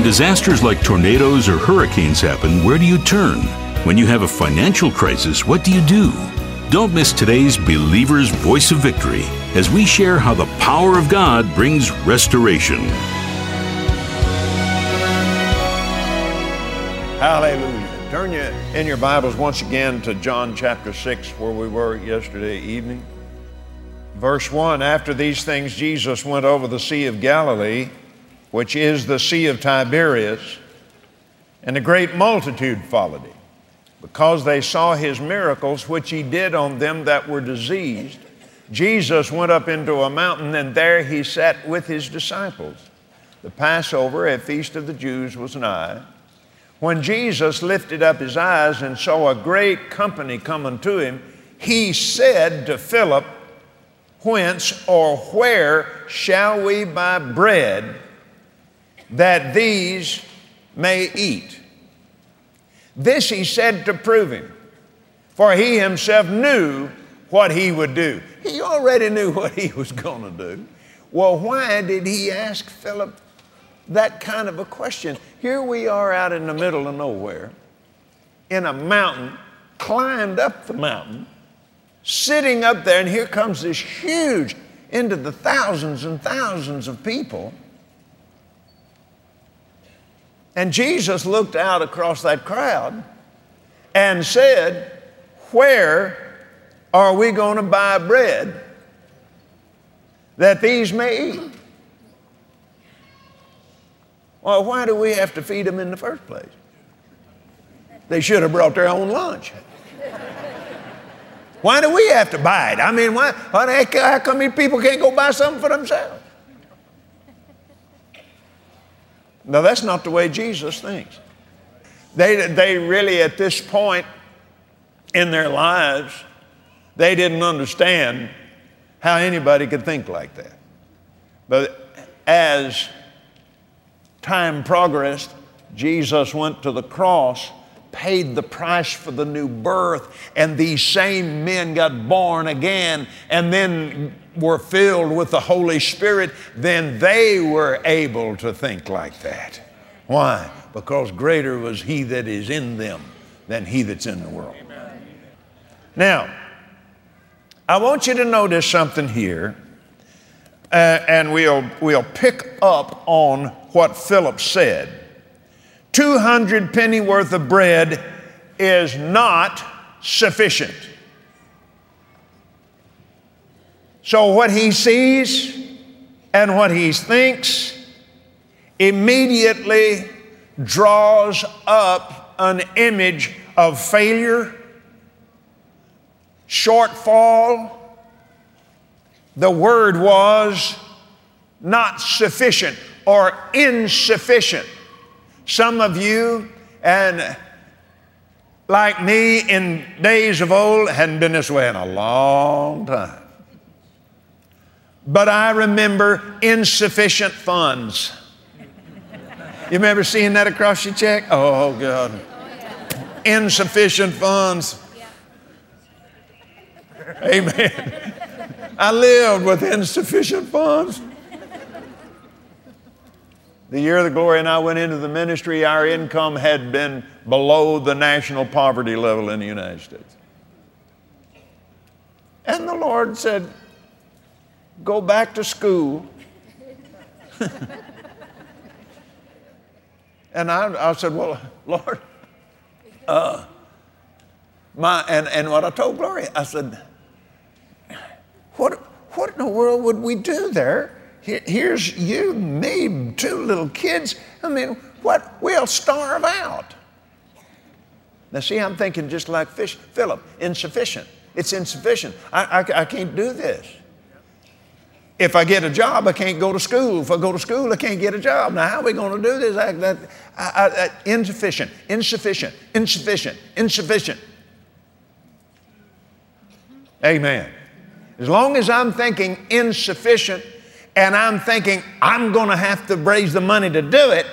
disasters like tornadoes or hurricanes happen, where do you turn? When you have a financial crisis, what do you do? Don't miss today's Believer's Voice of Victory as we share how the power of God brings restoration. Hallelujah. Turn in your Bibles once again to John chapter 6, where we were yesterday evening. Verse 1, after these things Jesus went over the Sea of Galilee, which is the Sea of Tiberias, and a great multitude followed him, because they saw his miracles which he did on them that were diseased. Jesus went up into a mountain, and there he sat with his disciples. The Passover, a feast of the Jews, was nigh. When Jesus lifted up his eyes and saw a great company come unto him, he said to Philip, whence or where shall we buy bread that these may eat? This he said to prove him, for he himself knew what he would do. He already knew what he was going to do. Well, why did he ask Philip that kind of a question? Here we are out in the middle of nowhere, in a mountain, climbed up the mountain, sitting up there, and here comes this huge, into the thousands and thousands of people. And Jesus looked out across that crowd and said, where are we going to buy bread that these may eat? Well, why do we have to feed them in the first place? They should have brought their own lunch. Why do we have to buy it? I mean, how come these people can't go buy something for themselves? No, that's not the way Jesus thinks. They really, at this point in their lives, they didn't understand how anybody could think like that. But as time progressed, Jesus went to the cross, paid the price for the new birth, and these same men got born again and then were filled with the Holy Spirit. Then they were able to think like that. Why? Because greater was he that is in them than he that's in the world. Amen. Now, I want you to notice something here, and we'll pick up on what Philip said. 200 penny worth of bread is not sufficient. So what he sees and what he thinks immediately draws up an image of failure, shortfall. The word was not sufficient or insufficient. Some of you, and like me in days of old, hadn't been this way in a long time. But I remember insufficient funds. You remember seeing that across your check? Oh, God. Insufficient funds. Amen. I lived with insufficient funds. The year the Glory and I went into the ministry, our income had been below the national poverty level in the United States. And the Lord said, go back to school. And I said, well, Lord, and what I told Gloria, I said, what in the world would we do there? Here's you, me, two little kids. I mean, what? We'll starve out. Now, see, I'm thinking just like Philip, insufficient. It's insufficient. I can't do this. If I get a job, I can't go to school. If I go to school, I can't get a job. Now, how are we going to do this? Insufficient, insufficient, insufficient, insufficient. Amen. As long as I'm thinking insufficient, and I'm thinking I'm going to have to raise the money to do it,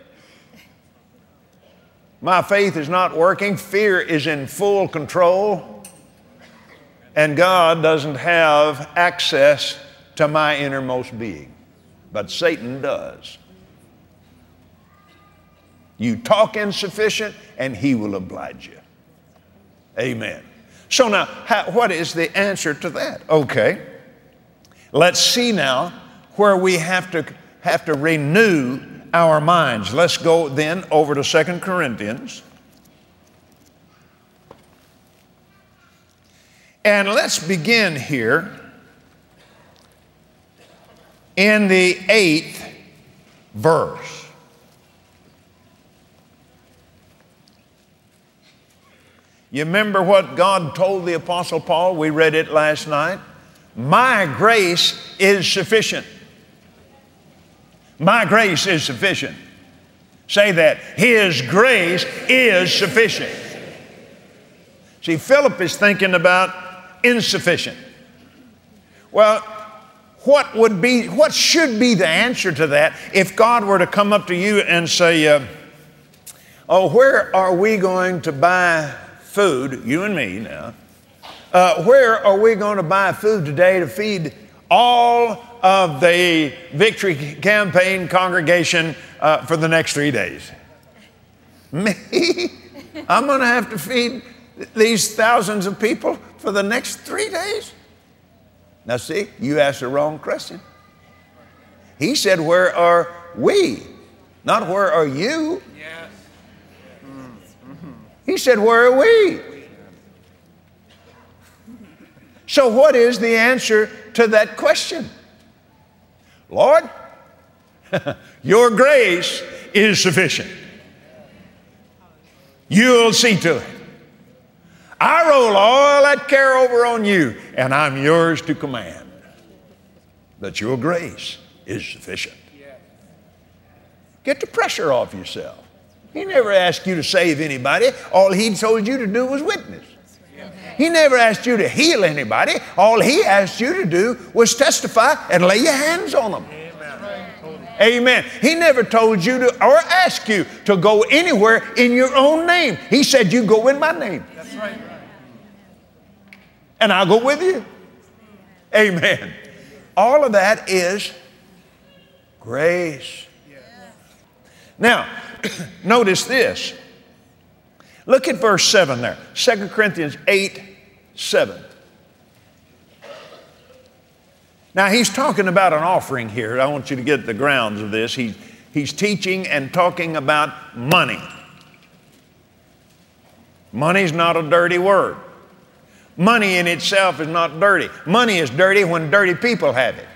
my faith is not working. Fear is in full control. And God doesn't have access to my innermost being. But Satan does. You talk insufficient, and He will oblige you. Amen. So now, what is the answer to that? Okay. Let's see now where we have to renew our minds. Let's go then over to 2 Corinthians. And let's begin here in the 8th verse. You remember what God told the Apostle Paul? We read it last night. My grace is sufficient. My grace is sufficient. Say that. His grace is sufficient. See, Philip is thinking about insufficient. Well, what should be the answer to that if God were to come up to you and say, where are we going to buy food, you and me now, where are we going to buy food today to feed all of the Victory Campaign congregation for the next 3 days? Me? I'm going to have to feed these thousands of people for the next 3 days? Now see, you asked the wrong question. He said, where are we? Not where are you? Yes. He said, where are we? So what is the answer to that question? Lord, your grace is sufficient. You'll see to it. I roll all that care over on you, and I'm yours to command. That your grace is sufficient. Get the pressure off yourself. He never asked you to save anybody. All He told you to do was witness. He never asked you to heal anybody. All He asked you to do was testify and lay your hands on them. Amen. He never told you to or asked you to go anywhere in your own name. He said, you go in my name. That's right. And I'll go with you. Amen. All of that is grace. Now, notice this. Look at verse 7 there. 2 Corinthians 8:7. Now, he's talking about an offering here. I want you to get the grounds of this. He's teaching and talking about money. Money's not a dirty word. Money in itself is not dirty. Money is dirty when dirty people have it.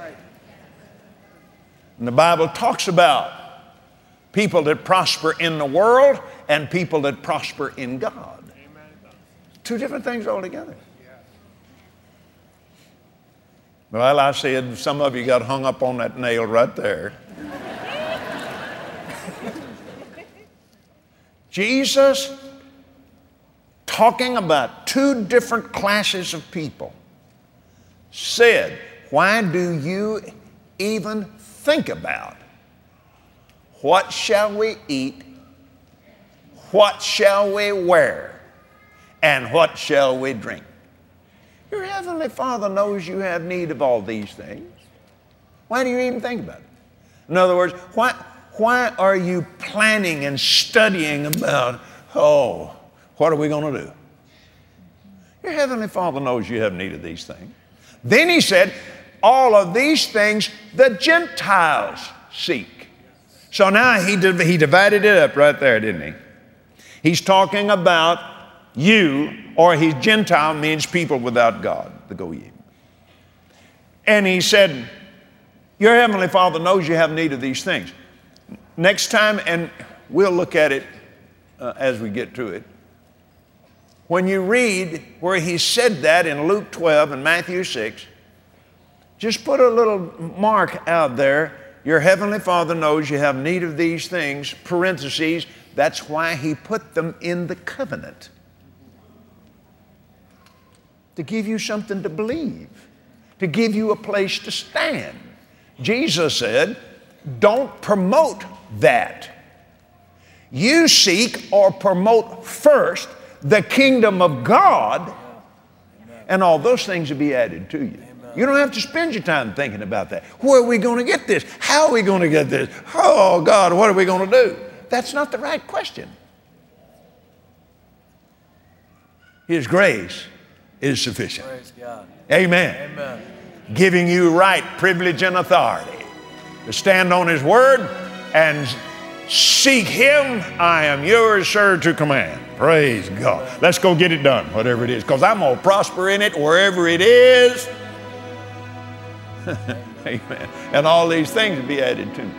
And the Bible talks about people that prosper in the world and people that prosper in God. Two different things altogether. Well, I said some of you got hung up on that nail right there. Jesus talking about two different classes of people said, why do you even think about what shall we eat, what shall we wear, and what shall we drink? Your Heavenly Father knows you have need of all these things. Why do you even think about it? In other words, why are you planning and studying about, what are we going to do? Your Heavenly Father knows you have need of these things. Then He said, all of these things the Gentiles seek. So now he divided it up right there, didn't he? He's talking about you, or His Gentile means people without God, the goyim. And He said, your Heavenly Father knows you have need of these things. Next time, and we'll look at it as we get to it, when you read where He said that in Luke 12 and Matthew 6, just put a little mark out there. Your Heavenly Father knows you have need of these things, parentheses, that's why He put them in the covenant. To give you something to believe, to give you a place to stand. Jesus said, don't promote that. You seek or promote first the kingdom of God, and all those things will be added to you. You don't have to spend your time thinking about that. Where are we going to get this? How are we going to get this? Oh, God, what are we going to do? that's not the right question. His grace is sufficient. Praise God. Amen. Amen. Giving you right, privilege, and authority to stand on His word and seek Him. I am yours, sir, to command. Praise God. Let's go get it done, whatever it is, because I'm going to prosper in it wherever it is. Amen. And all these things will be added to.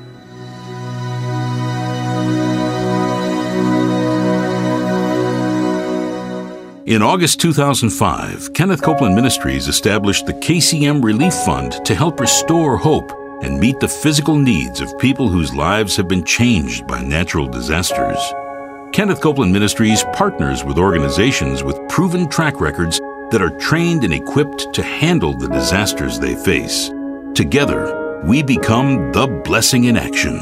In August 2005, Kenneth Copeland Ministries established the KCM Relief Fund to help restore hope and meet the physical needs of people whose lives have been changed by natural disasters. Kenneth Copeland Ministries partners with organizations with proven track records that are trained and equipped to handle the disasters they face. Together, we become the blessing in action.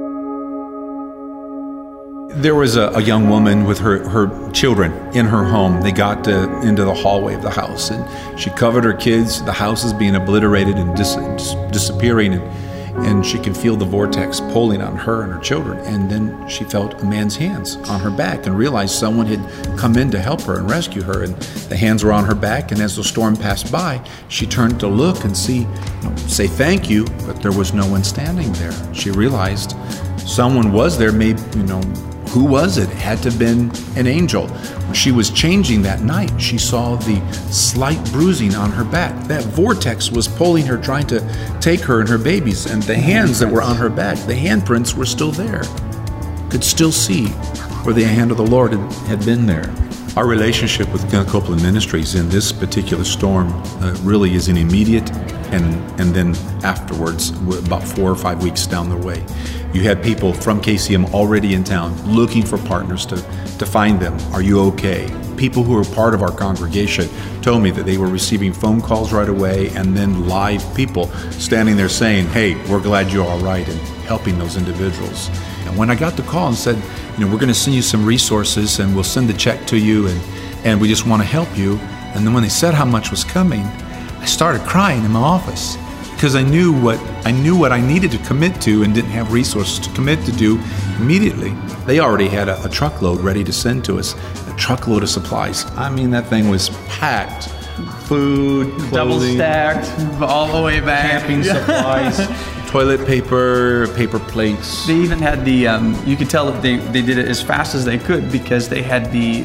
There was a young woman with her children in her home. They got into the hallway of the house, and she covered her kids. The house is being obliterated and disappearing, and she could feel the vortex pulling on her and her children. And then she felt a man's hands on her back and realized someone had come in to help her and rescue her. And the hands were on her back, and as the storm passed by, she turned to look and say thank you, but there was no one standing there. She realized someone was there, maybe, who was it? It had to have been an angel. When she was changing that night, she saw the slight bruising on her back. That vortex was pulling her, trying to take her and her babies, and the hands that were on her back, the handprints were still there. Could still see where the hand of the Lord had been there. Our relationship with Kenneth Copeland Ministries in this particular storm really is an immediate and then afterwards, about 4 or 5 weeks down the way. You had people from KCM already in town looking for partners to find them. Are you okay? People who are part of our congregation told me that they were receiving phone calls right away, and then live people standing there saying, hey, we're glad you're all right, and helping those individuals. And when I got the call and said, we're going to send you some resources and we'll send the check to you and we just want to help you. And then when they said how much was coming, I started crying in my office because I knew what I needed to commit to and didn't have resources to commit to do immediately. They already had a truckload ready to send to us, a truckload of supplies. I mean, that thing was packed. Food, clothing, double stacked, all the way back. Camping supplies, toilet paper, paper plates. They even had the, you could tell that they did it as fast as they could because they had the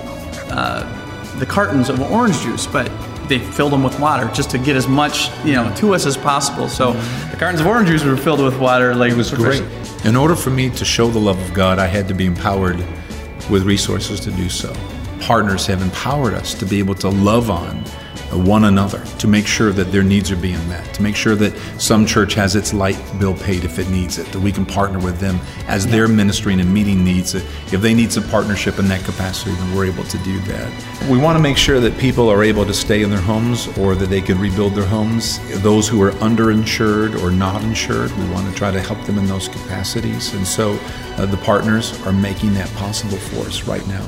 cartons of orange juice, but they filled them with water just to get as much, to us as possible. So the cartons of orange juice were filled with water. It was great. In order for me to show the love of God, I had to be empowered with resources to do so. Partners have empowered us to be able to love on one another, to make sure that their needs are being met, to make sure that some church has its light bill paid if it needs it, that we can partner with them as they're ministering and meeting needs. If they need some partnership in that capacity, then we're able to do that. We want to make sure that people are able to stay in their homes or that they can rebuild their homes. Those who are underinsured or not insured, we want to try to help them in those capacities. And so the partners are making that possible for us right now.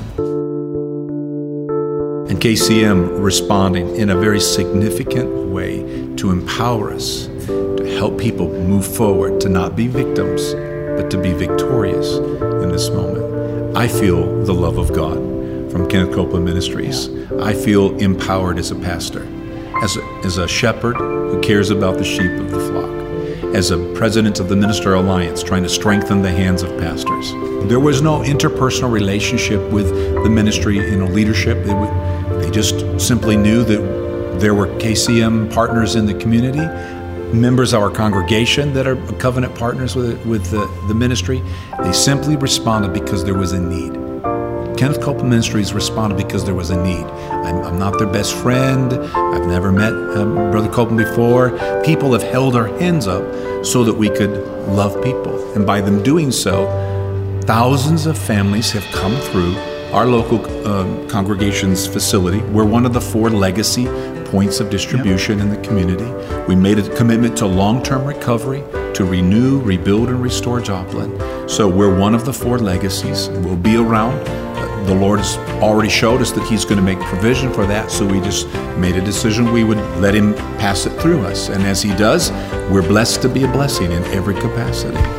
And KCM responding in a very significant way to empower us, to help people move forward, to not be victims, but to be victorious in this moment. I feel the love of God from Kenneth Copeland Ministries. I feel empowered as a pastor, as a shepherd who cares about the sheep of the flock, as a president of the Minister Alliance trying to strengthen the hands of pastors. There was no interpersonal relationship with the ministry leadership. They just simply knew that there were KCM partners in the community, members of our congregation that are covenant partners with the ministry. They simply responded because there was a need. Kenneth Copeland Ministries responded because there was a need. I'm not their best friend. I've never met Brother Copeland before. People have held our hands up so that we could love people. And by them doing so, thousands of families have come through our local congregation's facility. We're one of the 4 legacy points of distribution in the community. We made a commitment to long-term recovery, to renew, rebuild, and restore Joplin. So we're one of the 4 legacies. We'll be around. The Lord has already showed us that He's going to make provision for that, so we just made a decision we would let Him pass it through us. And as He does, we're blessed to be a blessing in every capacity.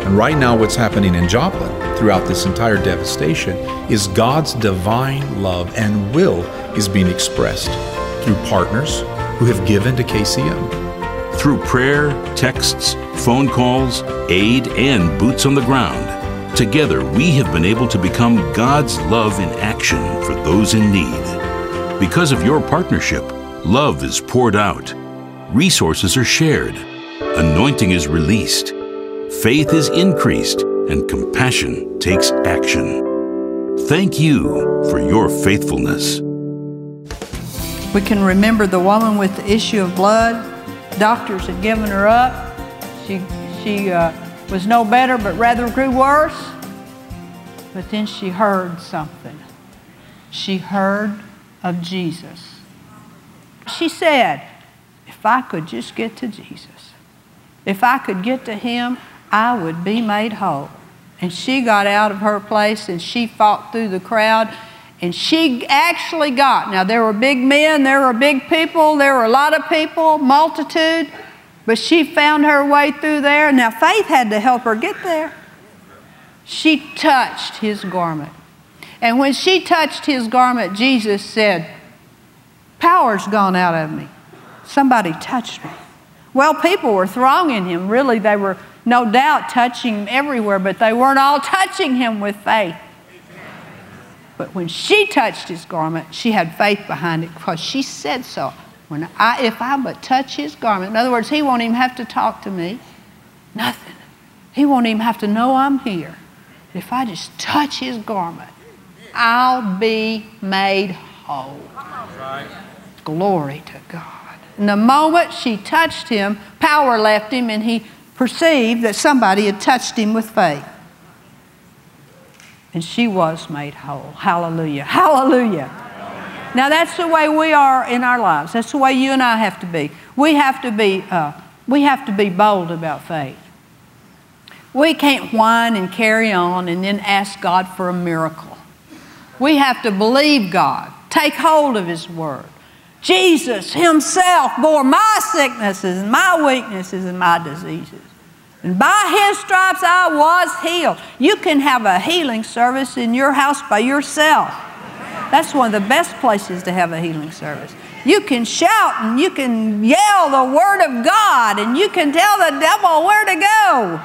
And right now what's happening in Joplin throughout this entire devastation is God's divine love and will is being expressed through partners who have given to KCM. Through prayer, texts, phone calls, aid, and boots on the ground, together we have been able to become God's love in action for those in need. Because of your partnership, love is poured out, resources are shared, anointing is released, faith is increased, and compassion takes action. Thank you for your faithfulness. We can remember the woman with the issue of blood. Doctors had given her up. She was no better, but rather grew worse. But then she heard something. She heard of Jesus. She said, if I could just get to Jesus, if I could get to Him, I would be made whole. And she got out of her place and she fought through the crowd. And she actually got, now there were big men, there were big people, there were a lot of people, multitude, but she found her way through there. Now faith had to help her get there. She touched His garment. And when she touched His garment, Jesus said, power's gone out of me. Somebody touched me. Well, people were thronging Him. Really, they were no doubt touching Him everywhere, but they weren't all touching Him with faith. But when she touched His garment, she had faith behind it because she said so. If I but touch His garment, in other words, He won't even have to talk to me. Nothing. He won't even have to know I'm here. If I just touch His garment, I'll be made whole. Right. Glory to God. And the moment she touched Him, power left Him and he perceived that somebody had touched him with faith. And she was made whole. Hallelujah. Hallelujah. Now that's the way we are in our lives. That's the way you and I have to be. We have to be bold about faith. We can't whine and carry on and then ask God for a miracle. We have to believe God. Take hold of His Word. Jesus Himself bore my sicknesses and my weaknesses and my diseases. And by His stripes I was healed. You can have a healing service in your house by yourself. That's one of the best places to have a healing service. You can shout and you can yell the Word of God and you can tell the devil where to go.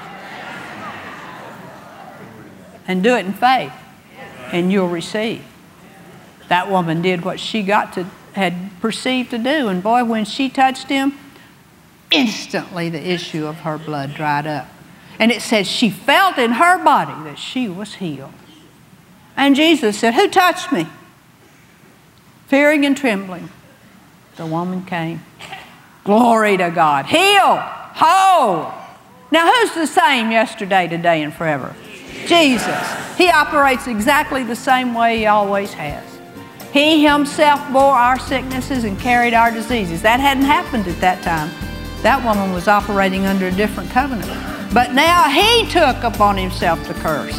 And do it in faith. And you'll receive. That woman did what she had perceived to do. And boy, when she touched Him, instantly the issue of her blood dried up. And it says she felt in her body that she was healed. And Jesus said, who touched me? Fearing and trembling, the woman came. Glory to God. Healed, whole. Now who's the same yesterday, today, and forever? Jesus. He operates exactly the same way He always has. He Himself bore our sicknesses and carried our diseases. That hadn't happened at that time. That woman was operating under a different covenant. But now He took upon Himself the curse.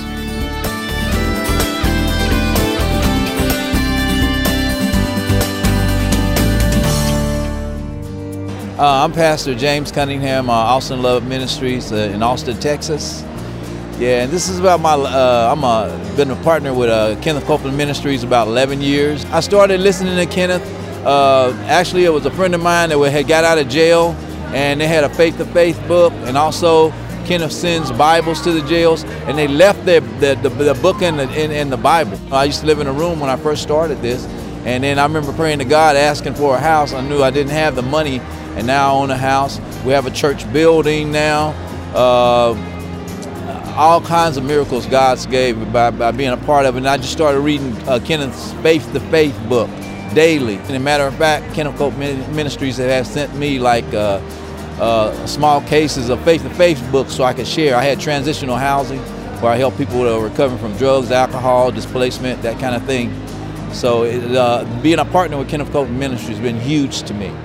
I'm Pastor James Cunningham, Austin Love Ministries in Austin, Texas. Yeah, and this is about my, been a partner with Kenneth Copeland Ministries about 11 years. I started listening to Kenneth. Actually, it was a friend of mine that had got out of jail, and they had a faith-to-faith book, and also Kenneth sends Bibles to the jails, and they left the book in the Bible. I used to live in a room when I first started this, and then I remember praying to God, asking for a house. I knew I didn't have the money, and now I own a house. We have a church building now. All kinds of miracles God's gave by being a part of it. And I just started reading Kenneth's faith-to-faith book daily. And as a matter of fact, Kenneth Copeland Ministries have sent me like small cases of faith-to-faith books so I could share. I had transitional housing where I help people that are recovering from drugs, alcohol, displacement, that kind of thing. So being a partner with Kenneth Copeland Ministries has been huge to me.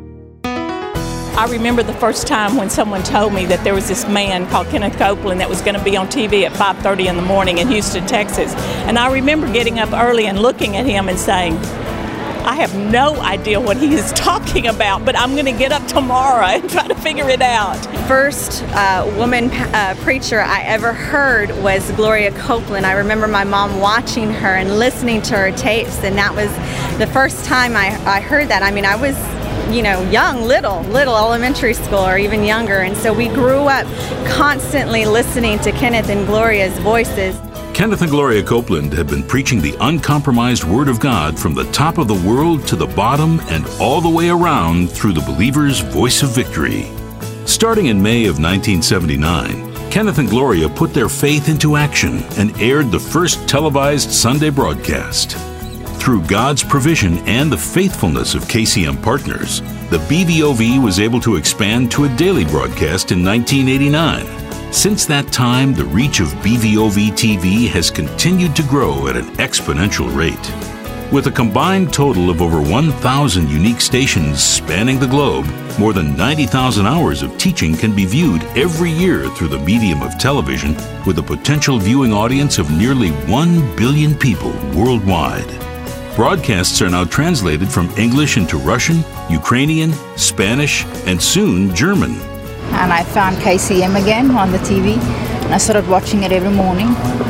I remember the first time when someone told me that there was this man called Kenneth Copeland that was going to be on TV at 5:30 in the morning in Houston, Texas. And I remember getting up early and looking at him and saying, I have no idea what he is talking about, but I'm going to get up tomorrow and try to figure it out. First woman preacher I ever heard was Gloria Copeland. I remember my mom watching her and listening to her tapes, and that was the first time I heard that. I mean, I was, young, little elementary school or even younger, and so we grew up constantly listening to Kenneth and Gloria's voices. Kenneth and Gloria Copeland have been preaching the uncompromised Word of God from the top of the world to the bottom and all the way around through the Believer's Voice of Victory. Starting in May of 1979, Kenneth and Gloria put their faith into action and aired the first televised Sunday broadcast. Through God's provision and the faithfulness of KCM partners, the BVOV was able to expand to a daily broadcast in 1989. Since that time, the reach of BVOV TV has continued to grow at an exponential rate. With a combined total of over 1,000 unique stations spanning the globe, more than 90,000 hours of teaching can be viewed every year through the medium of television, with a potential viewing audience of nearly 1 billion people worldwide. Broadcasts are now translated from English into Russian, Ukrainian, Spanish, and soon German. And I found KCM again on the TV, and I started watching it every morning.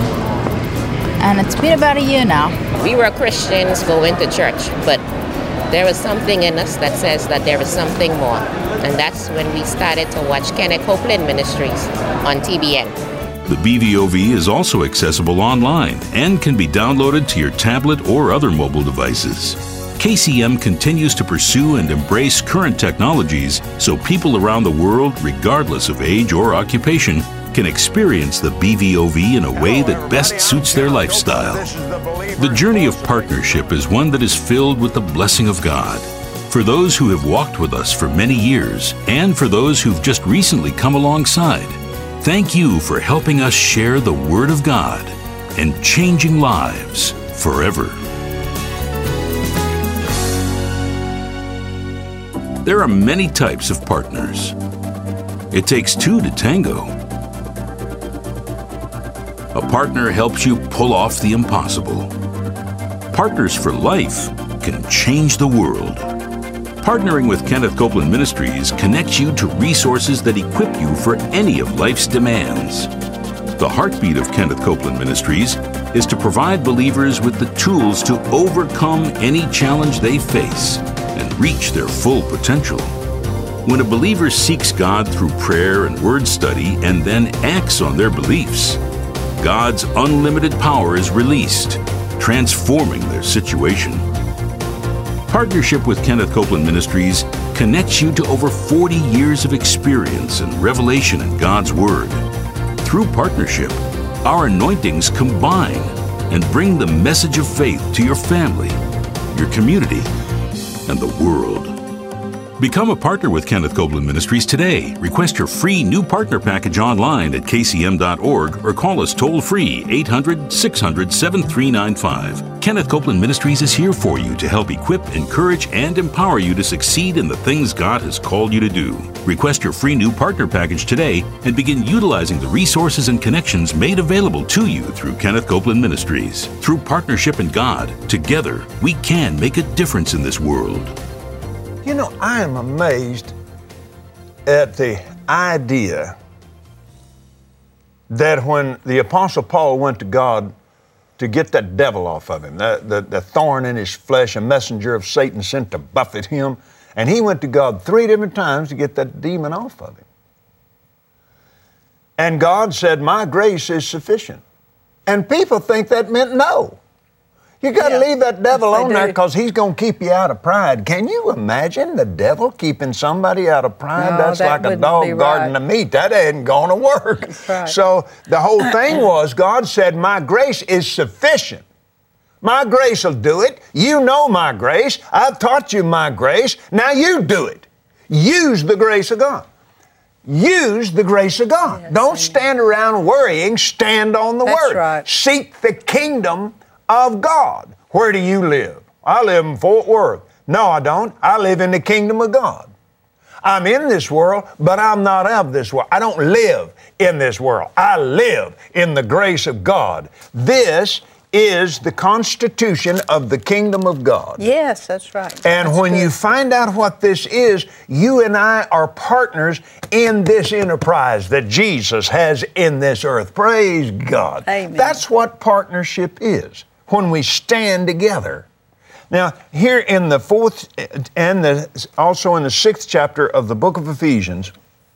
And it's been about a year now. We were Christians going to church, but there was something in us that says that there is something more. And that's when we started to watch Kenneth Copeland Ministries on TBN. The BVOV is also accessible online and can be downloaded to your tablet or other mobile devices. KCM continues to pursue and embrace current technologies so people around the world, regardless of age or occupation, can experience the BVOV in a way that best suits their lifestyle. The journey of partnership is one that is filled with the blessing of God. For those who have walked with us for many years, and for those who've just recently come alongside, thank you for helping us share the Word of God and changing lives forever. There are many types of partners. It takes two to tango. A partner helps you pull off the impossible. Partners for Life can change the world. Partnering with Kenneth Copeland Ministries connects you to resources that equip you for any of life's demands. The heartbeat of Kenneth Copeland Ministries is to provide believers with the tools to overcome any challenge they face and reach their full potential. When a believer seeks God through prayer and word study and then acts on their beliefs, God's unlimited power is released, transforming their situation. Partnership with Kenneth Copeland Ministries connects you to over 40 years of experience and revelation in God's Word. Through partnership, our anointings combine and bring the message of faith to your family, your community, and the world. Become a partner with Kenneth Copeland Ministries today. Request your free new partner package online at kcm.org or call us toll-free 800-600-7395. Kenneth Copeland Ministries is here for you to help equip, encourage, and empower you to succeed in the things God has called you to do. Request your free new partner package today and begin utilizing the resources and connections made available to you through Kenneth Copeland Ministries. Through partnership in God, together, we can make a difference in this world. You know, I am amazed at the idea that when the Apostle Paul went to God to get that devil off of him, the thorn in his flesh, a messenger of Satan sent to buffet him, and he went to God 3 different times to get that demon off of him. And God said, "My grace is sufficient." And people think that meant no. You got to leave that devil on there because he's going to keep you out of pride. Can you imagine the devil keeping somebody out of pride? No, That's that like a dog guarding the meat. That ain't going to work. Right. So the whole thing was God said, "My grace is sufficient. My grace will do it. You know my grace. I've taught you my grace. Now you do it. Use the grace of God." Use the grace of God. Yes, Don't stand around worrying. Stand on the That's Word. right. Seek the kingdom of God. Where do you live? I live in Fort Worth. No, I don't. I live in the kingdom of God. I'm in this world, but I'm not of this world. I don't live in this world. I live in the grace of God. This is the constitution of the kingdom of God. Yes, that's right. And that's when good. you find out what this is, you and I are partners in this enterprise that Jesus has in this earth. Praise God. Amen. That's what partnership is, when we stand together. Now, here in the 4th and also in the 6th chapter of the book of Ephesians,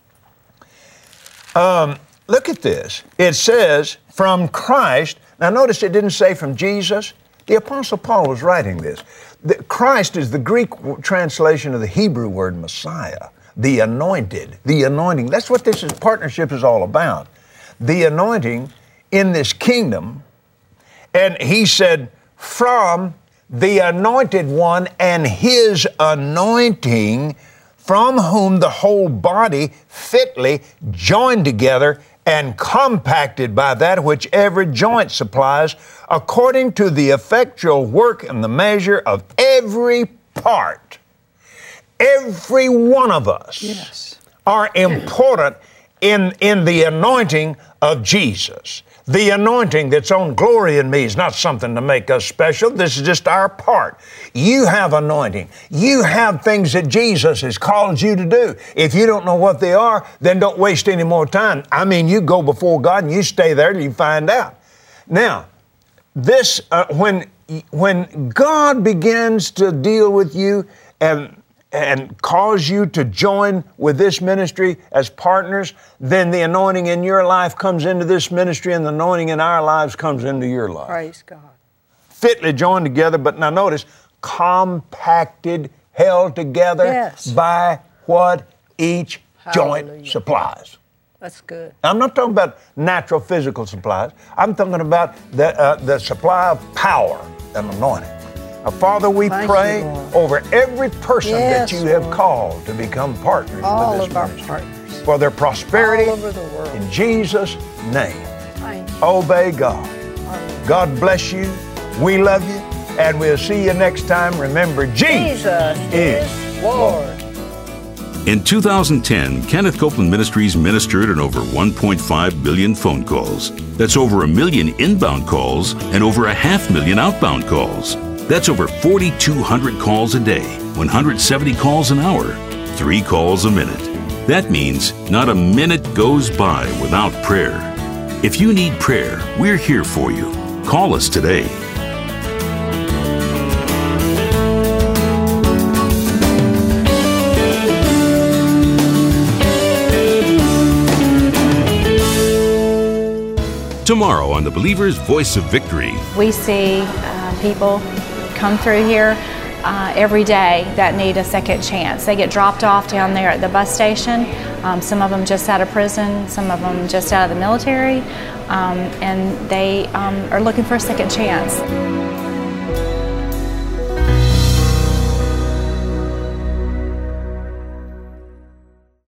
look at this. It says, from Christ. Now, notice it didn't say from Jesus. The Apostle Paul was writing this. Christ is the Greek translation of the Hebrew word Messiah, the anointed, the anointing. That's what this partnership is all about. The anointing in this kingdom. And he said, from the anointed one and his anointing, from whom the whole body fitly joined together and compacted by that which every joint supplies, according to the effectual work and the measure of every part. Every one of us are important in the anointing of Jesus. The anointing that's on Glory in Me is not something to make us special. This is just our part. You have anointing. You have things that Jesus has called you to do. If you don't know what they are, then don't waste any more time. I mean, you go before God and you stay there and you find out. Now, this when God begins to deal with you and cause you to join with this ministry as partners, then the anointing in your life comes into this ministry and the anointing in our lives comes into your life. Praise God. Fitly joined together, but now notice, compacted, held together by what each joint supplies. That's good. I'm not talking about natural physical supplies. I'm talking about the supply of power and anointing. Father, we pray over every person that you have called to become partners all with this of our ministry. partners. For their prosperity, all over the world. In Jesus' name. Thank you. Obey God. God bless you. We love you. And we'll see you next time. Remember, Jesus is Lord. In 2010, Kenneth Copeland Ministries ministered on over 1.5 billion phone calls. That's over 1 million inbound calls and over 500,000 outbound calls. That's over 4,200 calls a day, 170 calls an hour, 3 calls a minute. That means not a minute goes by without prayer. If you need prayer, we're here for you. Call us today. Tomorrow on The Believer's Voice of Victory. We see people come through here every day that need a second chance. They get dropped off down there at the bus station. Some of them just out of prison, some of them just out of the military, and they are looking for a second chance.